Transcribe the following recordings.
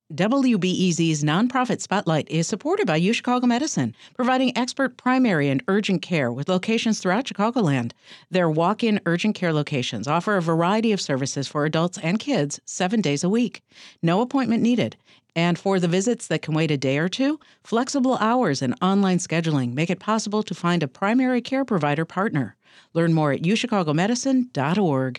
WBEZ's nonprofit spotlight is supported by UChicago Medicine, providing expert primary and urgent care with locations throughout Chicagoland. Their walk-in urgent care locations offer a variety of services for adults and kids 7 days a week. No appointment needed. And for the visits that can wait a day or two, flexible hours and online scheduling make it possible to find a primary care provider partner. Learn more at uchicago.org.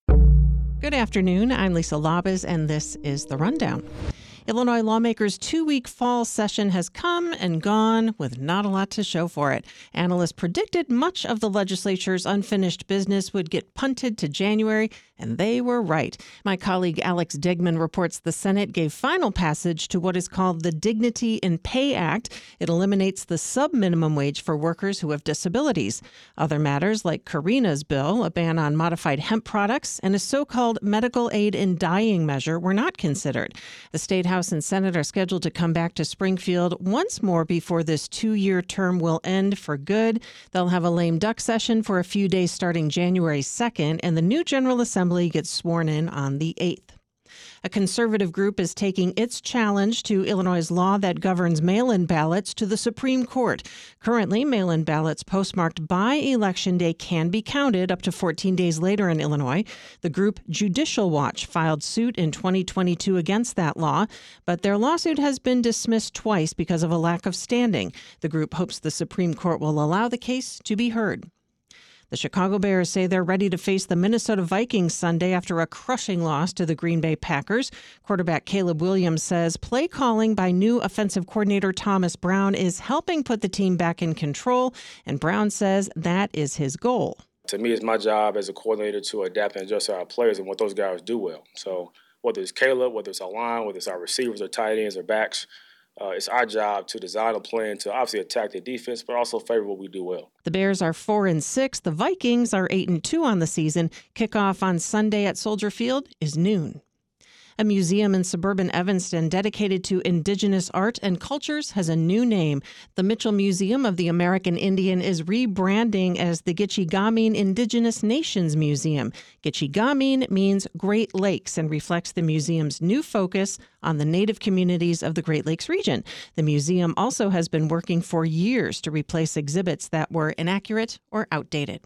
Good afternoon. I'm Lisa Labas, and this is The Rundown. Illinois lawmakers' 2-week fall session has come and gone with not a lot to show for it. Analysts predicted much of the legislature's unfinished business would get punted to January, and they were right. My colleague Alex Degman reports the Senate gave final passage to what is called the Dignity in Pay Act. It eliminates the sub-minimum wage for workers who have disabilities. Other matters like Karina's bill, a ban on modified hemp products, and a so-called medical aid in dying measure were not considered. The State House and Senate are scheduled to come back to Springfield once more before this 2-year term will end for good. They'll have a lame duck session for a few days starting January 2nd, and the new General Assembly gets sworn in on the 8th. A conservative group is taking its challenge to Illinois' law that governs mail-in ballots to the Supreme Court. Currently, mail-in ballots postmarked by Election Day can be counted up to 14 days later in Illinois. The group Judicial Watch filed suit in 2022 against that law, but their lawsuit has been dismissed twice because of a lack of standing. The group hopes the Supreme Court will allow the case to be heard. The Chicago Bears say they're ready to face the Minnesota Vikings Sunday after a crushing loss to the Green Bay Packers. Quarterback Caleb Williams says play calling by new offensive coordinator Thomas Brown is helping put the team back in control, and Brown says that is his goal. To me, it's my job as a coordinator to adapt and adjust our players and what those guys do well. So whether it's Caleb, whether it's our line, whether it's our receivers or tight ends or backs, it's our job to design a plan to obviously attack the defense, but also favor what we do well. The Bears are 4-6. The Vikings are 8-2 on the season. Kickoff on Sunday at Soldier Field is noon. A museum in suburban Evanston dedicated to indigenous art and cultures has a new name. The Mitchell Museum of the American Indian is rebranding as the Gitchigamin Indigenous Nations Museum. Gitchigamin means Great Lakes and reflects the museum's new focus on the native communities of the Great Lakes region. The museum also has been working for years to replace exhibits that were inaccurate or outdated.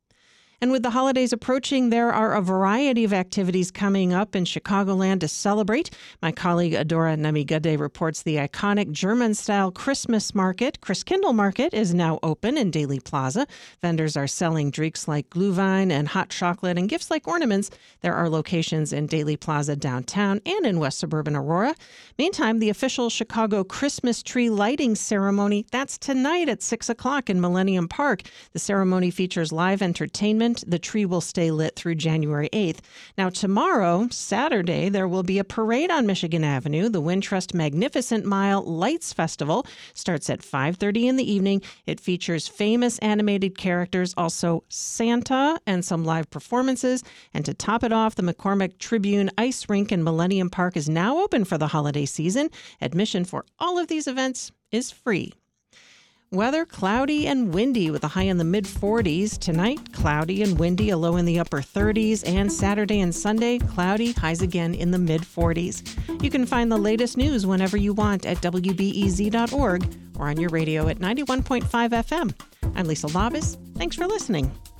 And with the holidays approaching, there are a variety of activities coming up in Chicagoland to celebrate. My colleague Adora Namigade reports the iconic German-style Christmas market, Christkindl Market, is now open in Daly Plaza. Vendors are selling drinks like Glühwein and hot chocolate and gifts like ornaments. There are locations in Daly Plaza downtown and in West Suburban Aurora. Meantime, the official Chicago Christmas tree lighting ceremony, that's tonight at 6 o'clock in Millennium Park. The ceremony features live entertainment. The tree will stay lit through January 8th. Now, tomorrow, Saturday, there will be a parade on Michigan Avenue. The Wintrust Magnificent Mile Lights Festival starts at 5:30 in the evening. It features famous animated characters, also Santa, and some live performances. And to top it off, the McCormick Tribune Ice Rink in Millennium Park is now open for the holiday season. Admission for all of these events is free. Weather, cloudy and windy with a high in the mid-40s. Tonight, cloudy and windy, a low in the upper 30s. And Saturday and Sunday, cloudy, highs again in the mid-40s. You can find the latest news whenever you want at WBEZ.org or on your radio at 91.5 FM. I'm Lisa Labas. Thanks for listening.